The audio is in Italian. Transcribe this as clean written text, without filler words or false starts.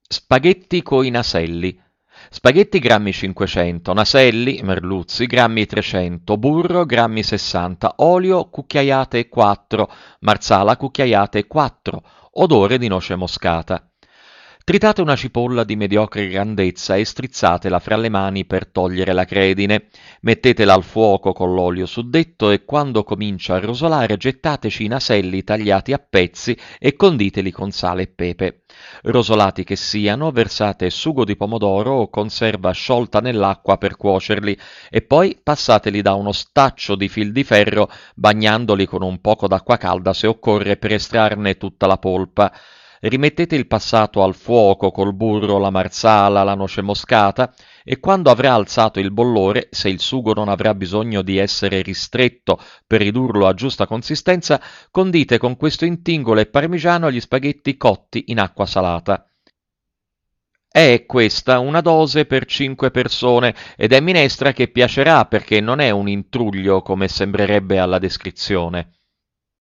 Spaghetti coi naselli. Spaghetti grammi 500, naselli, merluzzi, grammi 300, burro, grammi 60, olio, cucchiaiate 4, marsala, cucchiaiate 4, odore di noce moscata. Tritate una cipolla di mediocre grandezza e strizzatela fra le mani per togliere la credine. Mettetela al fuoco con l'olio suddetto e quando comincia a rosolare gettateci i naselli tagliati a pezzi e conditeli con sale e pepe. Rosolati che siano, versate sugo di pomodoro o conserva sciolta nell'acqua per cuocerli e poi passateli da uno staccio di fil di ferro bagnandoli con un poco d'acqua calda se occorre per estrarne tutta la polpa. Rimettete il passato al fuoco col burro, la marsala, la noce moscata e quando avrà alzato il bollore, se il sugo non avrà bisogno di essere ristretto per ridurlo a giusta consistenza, condite con questo intingolo e parmigiano gli spaghetti cotti in acqua salata. È questa una dose per 5 persone ed è minestra che piacerà perché non è un intruglio come sembrerebbe alla descrizione.